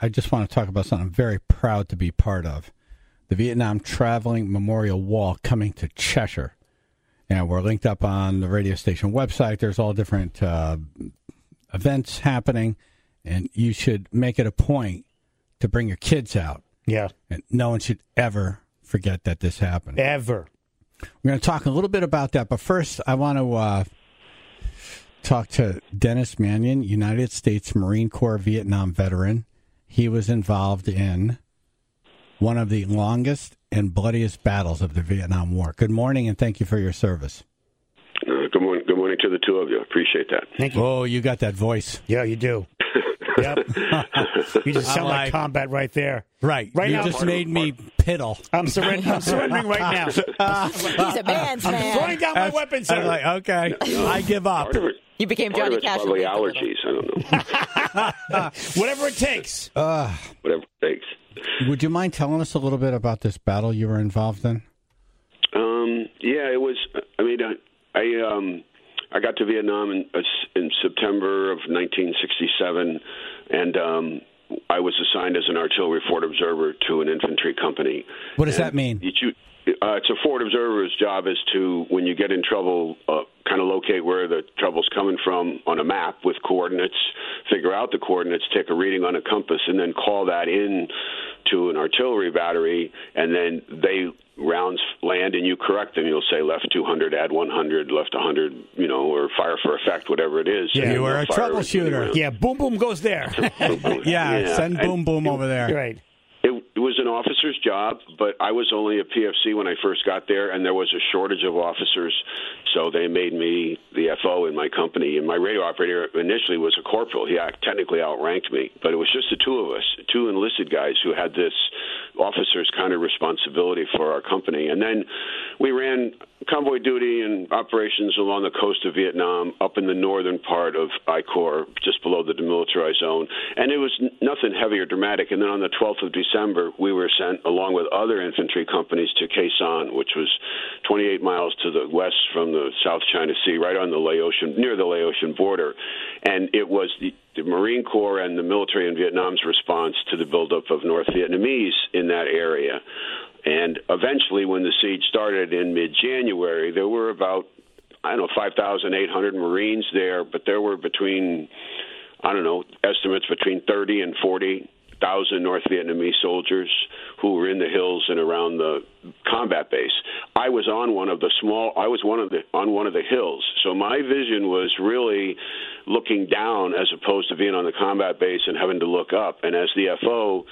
I just want to talk about something I'm very proud to be part of. The Vietnam Traveling Memorial Wall coming to Cheshire. And we're linked up on the radio station website. There's all different events happening, and you should make it a point to bring your kids out. Yeah. And no one should ever forget that this happened. Ever. We're going to talk a little bit about that, but first I want to talk to Dennis Mannion, United States Marine Corps Vietnam veteran. He was involved in one of the longest and bloodiest battles of the Vietnam War. Good morning, and thank you for your service. Good morning. Good morning to the two of you. Appreciate that. Thank you. Oh, you got that voice. Yeah, you do. Yep. You just sound like combat right there. Right. Right you now, just made me piddle. I'm surrendering right now. He's a man's man. I'm throwing down my weapons, sir. I'm like, okay, I give up. You became Johnny Cash. Probably allergies. I don't know. Whatever it takes. Whatever it takes. Would you mind telling us a little bit about this battle you were involved in? Yeah, it was. I mean, I got to Vietnam in September of 1967, and I was assigned as an artillery forward observer to an infantry company. What does that mean? It's a forward observer's job is to, when you get in trouble, kind of locate where the trouble's coming from on a map with coordinates, figure out the coordinates, take a reading on a compass, and then call that in to an artillery battery, and then rounds land and you correct them. You'll say left 200, add 100, left 100, or fire for effect, whatever it is. Yeah, you were a troubleshooter. Yeah, boom, boom goes there. yeah, send boom, boom over there. Right. It was an officer's job, but I was only a PFC when I first got there, and there was a shortage of officers, so they made me the FO in my company. And my radio operator initially was a corporal. He technically outranked me, but it was just the two of us, two enlisted guys who had this officer's kind of responsibility for our company. And then we ran convoy duty and operations along the coast of Vietnam, up in the northern part of I Corps, just below the demilitarized zone. And it was nothing heavy or dramatic. And then on the 12th of December, we were sent, along with other infantry companies, to Khe Sanh, which was 28 miles to the west from the South China Sea, right on the Laotian, near the Laotian border. And it was the Marine Corps and the military in Vietnam's response to the buildup of North Vietnamese in that area. And eventually, when the siege started in mid-January, there were about, 5,800 Marines there, but there were estimates between 30 and 40,000 North Vietnamese soldiers who were in the hills and around the combat base. I was on one of the hills, so my vision was really looking down as opposed to being on the combat base and having to look up. And as the FO,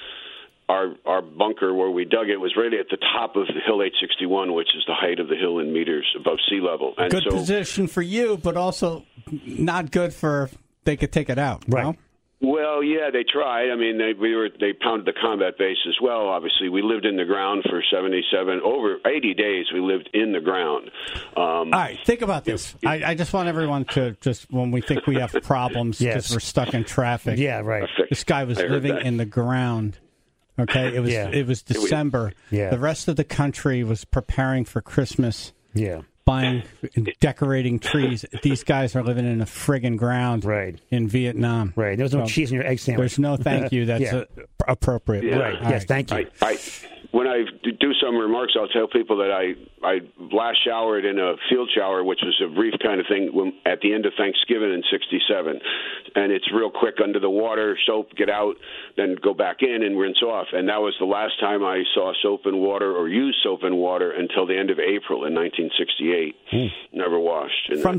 our bunker where we dug it was right at the top of the Hill 861, which is the height of the hill in meters above sea level. And good position for you, but also not good for they could take it out. Right. No? Well, yeah, they tried. I mean, they pounded the combat base as well. Obviously, we lived in the ground for over 80 days. We lived in the ground. All right, think about this. I just want everyone to when we think we have problems because we're stuck in traffic. Yeah, right. This guy was living in the ground. Okay, it was December. Yeah. The rest of the country was preparing for Christmas. Yeah. Buying and decorating trees. These guys are living in the friggin' ground in Vietnam. Right. There's no cheese in your egg sandwich. There's no thank you that's appropriate. Yeah. Right. Yes, thank you. When I do some remarks, I'll tell people that I last showered in a field shower, which was a brief kind of thing, at the end of Thanksgiving in '67. And it's real quick under the water, soap, get out, then go back in and rinse off. And that was the last time I saw soap and water or used soap and water until the end of April in 1968. Never washed. From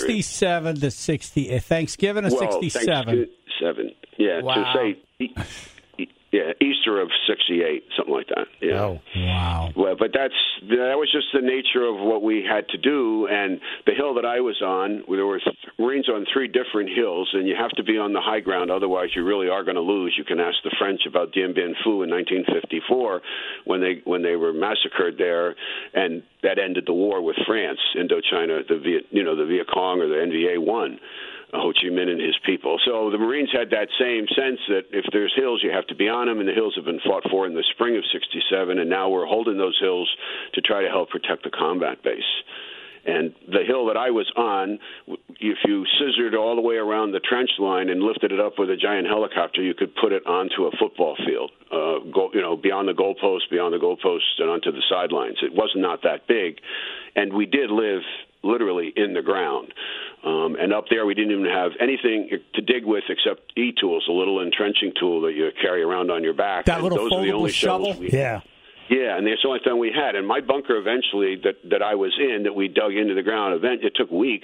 67 to 60, Thanksgiving of 67. 67, yeah. Wow. To say... Yeah, Easter of '68, something like that. Yeah. Oh, wow. Well, but that was just the nature of what we had to do. And the hill that I was on, there were Marines on 3 different hills, and you have to be on the high ground, otherwise you really are going to lose. You can ask the French about Dien Bien Phu in 1954 when they were massacred there, and that ended the war with France. Indochina, the Viet Cong or the NVA won. Ho Chi Minh and his people. So the Marines had that same sense that if there's hills, you have to be on them, and the hills have been fought for in the spring of '67, and now we're holding those hills to try to help protect the combat base. And the hill that I was on, if you scissored all the way around the trench line and lifted it up with a giant helicopter, you could put it onto a football field, beyond the goalposts, and onto the sidelines. It was not that big, and we did live literally in the ground. And up there, we didn't even have anything to dig with except e-tools, a little entrenching tool that you carry around on your back. That little foldable shovel? Yeah, and that's the only thing we had. And my bunker eventually that I was in, that we dug into the ground, it took weeks,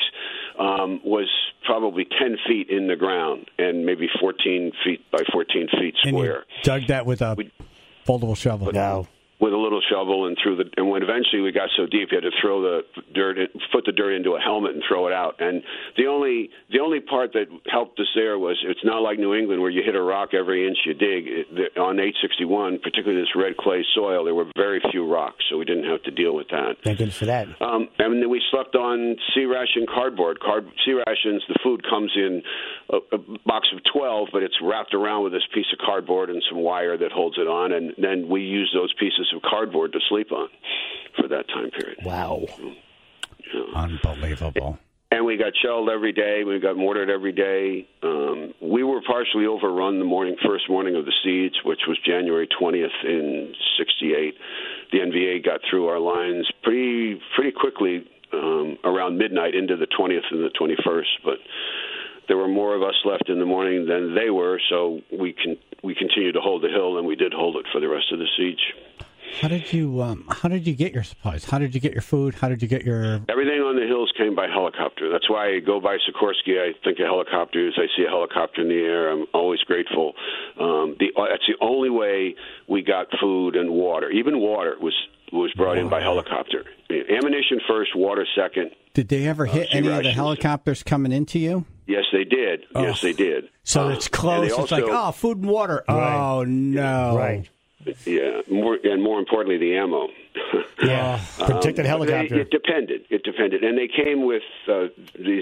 was probably 10 feet in the ground and maybe 14 feet by 14 feet square. And you dug that with a foldable shovel? No. With a little shovel and when eventually we got so deep, you had to throw the dirt, put the dirt into a helmet and throw it out. And the only part that helped us there was, it's not like New England where you hit a rock every inch you dig. On 861, particularly this red clay soil, there were very few rocks, so we didn't have to deal with that. Thank goodness for that. And then we slept on C-ration cardboard. C-rations, the food comes in a box of 12, but it's wrapped around with this piece of cardboard and some wire that holds it on, and then we use those pieces of cardboard to sleep on for that time period. Wow. Yeah. Unbelievable. And we got shelled every day. We got mortared every day. We were partially overrun the first morning of the siege, which was January 20th in '68. The NVA got through our lines pretty quickly around midnight into the 20th and the 21st, but there were more of us left in the morning than they were, so we continued to hold the hill, and we did hold it for the rest of the siege. How did you get your supplies? How did you get your food? How did you get your... Everything on the hills came by helicopter. That's why I go by Sikorsky. I think of helicopters. I see a helicopter in the air. I'm always grateful. That's the only way we got food and water. Even water was brought in by helicopter. Ammunition first, water second. Did they ever hit any of the helicopters coming into you? Yes, they did. Oh. Yes, they did. So it's close. It's like, food and water. Right. Oh, no. Right. Yeah, more importantly, the ammo. Yeah, protected helicopter. It depended. And they came with these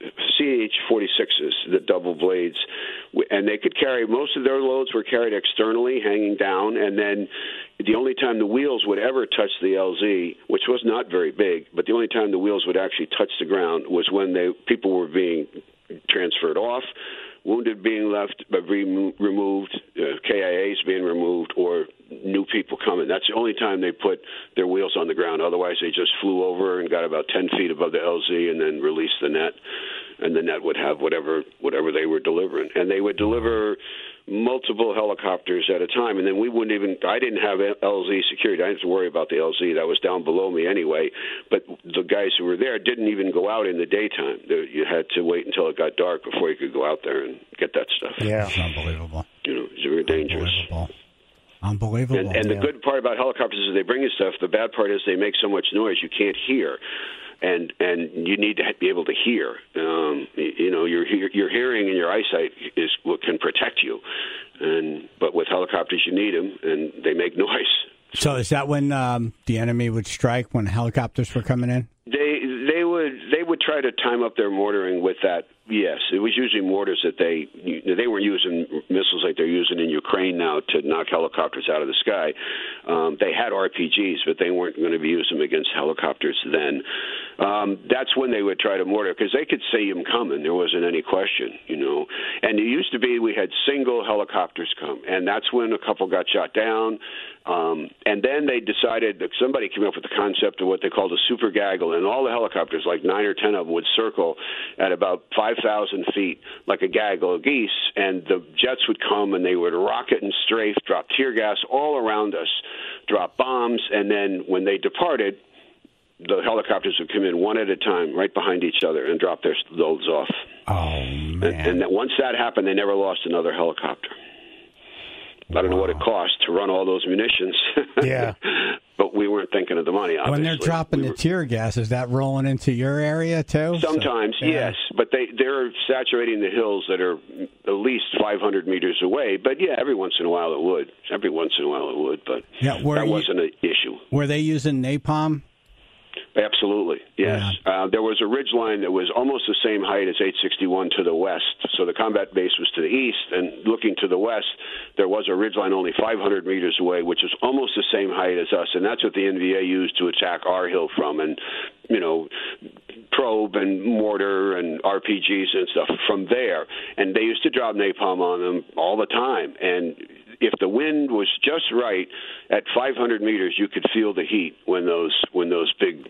CH-46s, the double blades, and they could carry, most of their loads were carried externally, hanging down, and then the only time the wheels would ever touch the LZ, which was not very big, but the only time the wheels would actually touch the ground was when people were being transferred off, wounded being left but removed, KIAs being removed, or new people coming. That's the only time they put their wheels on the ground. Otherwise, they just flew over and got about 10 feet above the LZ and then released the net, and the net would have whatever they were delivering. And they would deliver multiple helicopters at a time, and then I didn't have LZ security. I didn't have to worry about the LZ. That was down below me anyway, but the guys who were there didn't even go out in the daytime. You had to wait until it got dark before you could go out there and get that stuff. Yeah. It's unbelievable. It's very dangerous. Unbelievable. And the good part about helicopters is they bring you stuff. The bad part is they make so much noise you can't hear. And you need to be able to hear. Your hearing and your eyesight is what can protect you. But with helicopters, you need them, and they make noise. So is that when the enemy would strike, when helicopters were coming in? They would try to time up their mortaring with that. Yes, it was usually mortars that they weren't using missiles like they're using in Ukraine now to knock helicopters out of the sky. They had RPGs, but they weren't going to be using them against helicopters then. That's when they would try to mortar, because they could see them coming. There wasn't any question, And it used to be we had single helicopters come, and that's when a couple got shot down. And then they decided that somebody came up with the concept of what they called a super gaggle, and all the helicopters, like 9 or 10 of them, would circle at about 5,000 feet like a gaggle of geese, and the jets would come and they would rocket and strafe, drop tear gas all around us, drop bombs, and then when they departed, the helicopters would come in one at a time right behind each other and drop their loads off. Oh, man. And once that happened, they never lost another helicopter. I don't know what it cost to run all those munitions. Yeah. But we weren't thinking of the money, obviously. When they're dropping the tear gas, is that rolling into your area, too? Sometimes, yes. But they're saturating the hills that are at least 500 meters away. But, yeah, every once in a while it would. But that wasn't an issue. Were they using napalm? Absolutely, yes. Yeah. There was a ridge line that was almost the same height as 861 to the west. So the combat base was to the east, and looking to the west, there was a ridge line only 500 meters away, which was almost the same height as us, and that's what the NVA used to attack our hill from, and probe and mortar and RPGs and stuff from there. And they used to drop napalm on them all the time, and if the wind was just right at 500 meters, you could feel the heat when those big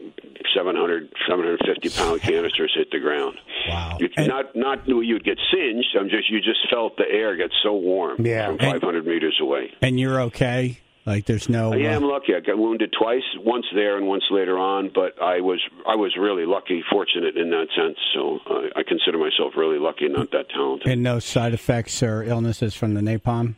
750-pound canisters hit the ground. Wow! Not you'd get singed. You just felt the air get so warm from 500 meters away. And you're okay? Like there's no. I am lucky. I got wounded twice, once there and once later on. But I was really lucky, fortunate in that sense. So I consider myself really lucky, not that talented. And no side effects or illnesses from the napalm.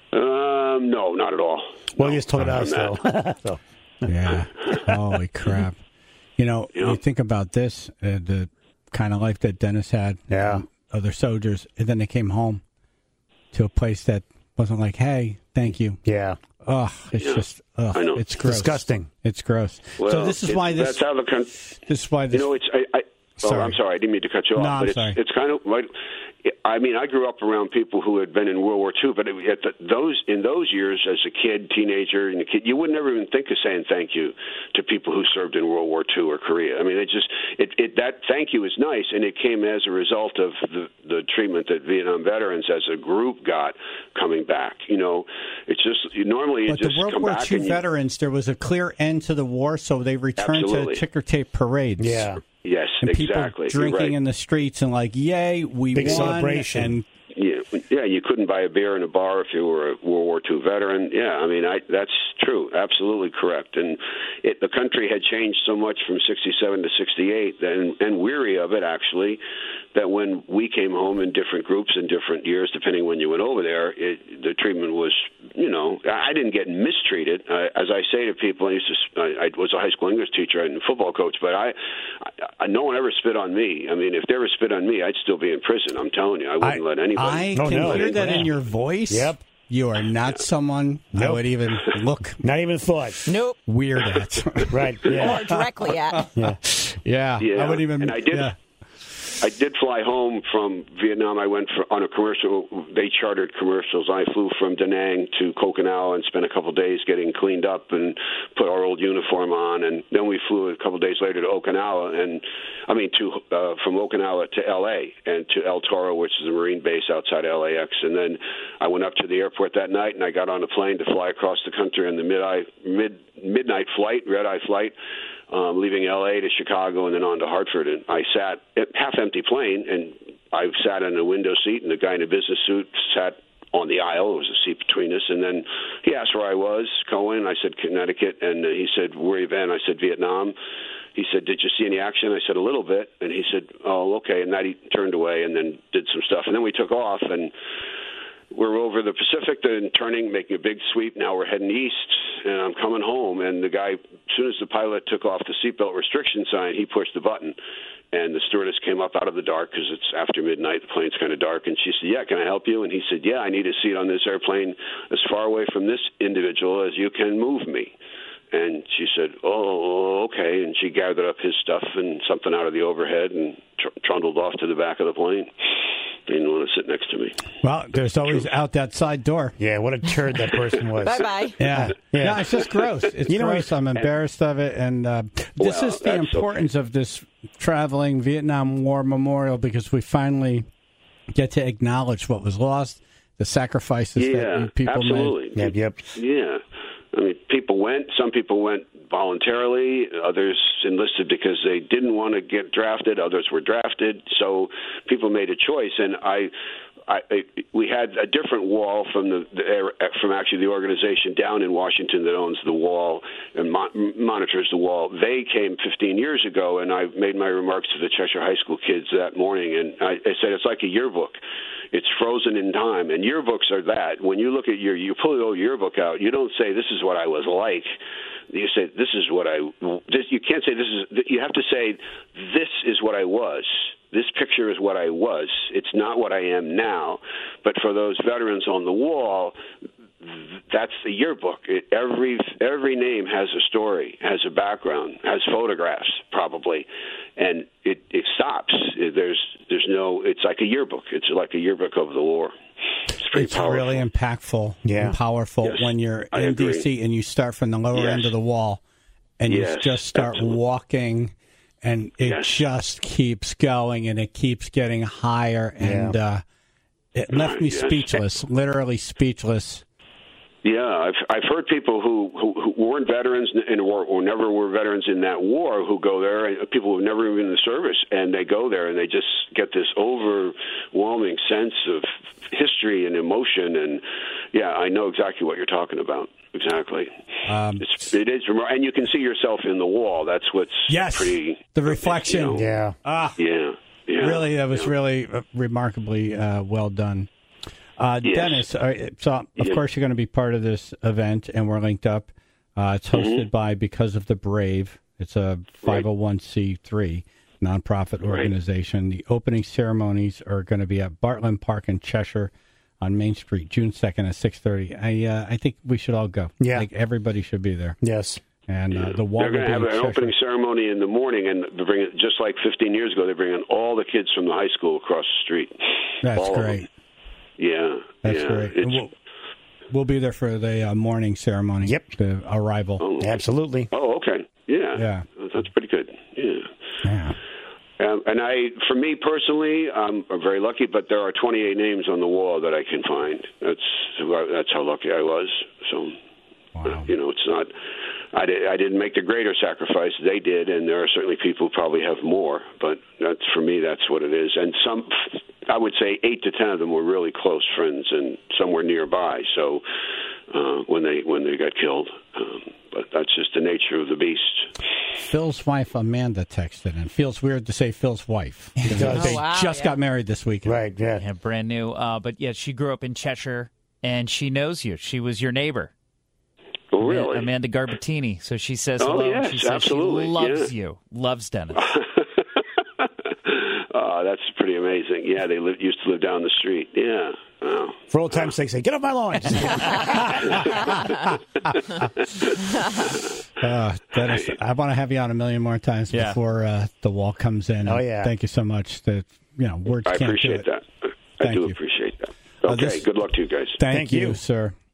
No, not at all. Well, you just told us, though. So. Yeah. Holy crap. You think about this, the kind of life that Dennis had. Yeah. Other soldiers, and then they came home to a place that wasn't like, hey, thank you. Yeah. Ugh, it's just, I know. It's gross. Disgusting. It's gross. Well, so this is why this. That's how the country. This is why this. I'm sorry, I didn't mean to cut you off. No, but sorry. It's kind of like. I mean, I grew up around people who had been in World War II, but in those years, as a kid, teenager, and a kid, you would never even think of saying thank you to people who served in World War II or Korea. I mean, that thank you is nice, and it came as a result of the treatment that Vietnam veterans as a group got coming back. It's just normally but you just the World come War back II veterans, there was a clear end to the war, so they returned Absolutely. to ticker tape parades. Yeah. Yes, and exactly. people drinking right. in the streets and like, yay, we Big won. celebration. And Yeah, you couldn't buy a beer in a bar if you were a World War II veteran. Yeah, I mean, that's true, absolutely correct. And the country had changed so much from 67 to 68, and weary of it, actually, that when we came home in different groups in different years, depending when you went over there, the treatment was, I didn't get mistreated. As I say to people, I was a high school English teacher and football coach, but no one ever spit on me. I mean, if they ever spit on me, I'd still be in prison. I'm telling you, I wouldn't let anybody. I can hear that in your voice. Yep. You are not someone I would even look. Not even thought. Nope. Weird at. Right. Yeah. Or directly at. Yeah. I wouldn't even. And I did. Yeah. I did fly home from Vietnam. I went on a commercial. They chartered commercials. I flew from Da Nang to Koh Tao and spent a couple of days getting cleaned up and put our old uniform on. And then we flew a couple of days later to Okinawa, from Okinawa to L.A. and to El Toro, which is a Marine base outside LAX. And then I went up to the airport that night, and I got on a plane to fly across the country on the midnight flight, red-eye flight. Leaving L.A. to Chicago and then on to Hartford. And I sat at half-empty plane, and I sat in a window seat, and the guy in a business suit sat on the aisle. There was a seat between us. And then he asked where I was, Cohen. I said, Connecticut. And he said, where you been? I said, Vietnam. He said, did you see any action? I said, a little bit. And he said, oh, okay. And that he turned away and then did some stuff. And then we took off, and we're over the Pacific, then turning, making a big sweep. Now we're heading east, and I'm coming home. And the guy, as soon as the pilot took off the seatbelt restriction sign, he pushed the button. And the stewardess came up out of the dark because it's after midnight. The plane's kind of dark. And she said, yeah, can I help you? And he said, yeah, I need a seat on this airplane as far away from this individual as you can move me. And she said, oh, okay. And she gathered up his stuff and something out of the overhead and trundled off to the back of the plane. He didn't want to sit next to me. Well, there's always out that side door. Yeah, what a turd that person was. Bye-bye. Yeah. No, it's just gross. It's gross. I'm embarrassed of it. And this is the importance of this traveling Vietnam War memorial, because we finally get to acknowledge what was lost, the sacrifices that people absolutely. made. Yep. Yeah. I mean, some people went voluntarily, others enlisted because they didn't want to get drafted, others were drafted, so people made a choice. And we had a different wall from actually the organization down in Washington that owns the wall and monitors the wall. They came 15 years ago, and I made my remarks to the Cheshire High School kids that morning, and I said it's like a yearbook. It's frozen in time, and yearbooks are that. When you look at you pull the old yearbook out, you don't say, this is what I was like. You say, this is what you can't say this is, you have to say, this is what I was. This picture is what I was. It's not what I am now. But for those veterans on the wall, that's the yearbook. Every name has a story, has a background, has photographs probably, and it stops. There's no. It's like a yearbook. It's like a yearbook of the war. It's powerful. Really impactful and powerful when you're in D.C. and you start from the lower end of the wall and you just start walking, and it just keeps going and it keeps getting higher, and it left me speechless, literally speechless. Yeah, I've heard people who weren't veterans in war or never were veterans in that war who go there, and people who've never been in the service, and they go there and they just get this overwhelming sense of history and emotion. And I know exactly what you're talking about. Exactly. It is, and you can see yourself in the wall. That's what's pretty. The reflection. Really, that was really remarkably well done. Dennis, so of course you're going to be part of this event, and we're linked up. It's hosted by Because of the Brave. It's a 501c3 nonprofit organization. The opening ceremonies are going to be at Bartland Park in Cheshire on Main Street, June 2nd at 6:30. I think we should all go. Yeah, like everybody should be there. Yes. And the wall. They're going to have an opening ceremony in the morning, and they bring it just like 15 years ago. They bring in all the kids from the high school across the street. That's great. That's great. We'll be there for the morning ceremony. Yep. The arrival. Oh. Absolutely. Oh, okay. Yeah. That's pretty good. Yeah. And for me personally, I'm very lucky, but there are 28 names on the wall that I can find. That's how lucky I was. So, it's not. I didn't make the greater sacrifice. They did, and there are certainly people who probably have more. But for me, that's what it is. And I would say 8 to 10 of them were really close friends, and some were nearby. So when they got killed, but that's just the nature of the beast. Phil's wife Amanda texted, and feels weird to say Phil's wife. They just got married this weekend. Right? Yeah, brand new. But she grew up in Cheshire, and she knows you. She was your neighbor. Oh, really? Amanda Garbatini. So she says hello. Yes, she says absolutely. She loves you. Loves Dennis. That's pretty amazing. Yeah, they used to live down the street. Yeah. Oh. For old time's sake, say, get off my lawn. Dennis, I want to have you on a million more times before the wall comes in. Oh, yeah. Thank you so much. Words I can't appreciate do it. that. I do appreciate that. Okay, good luck to you guys. Thank you, sir.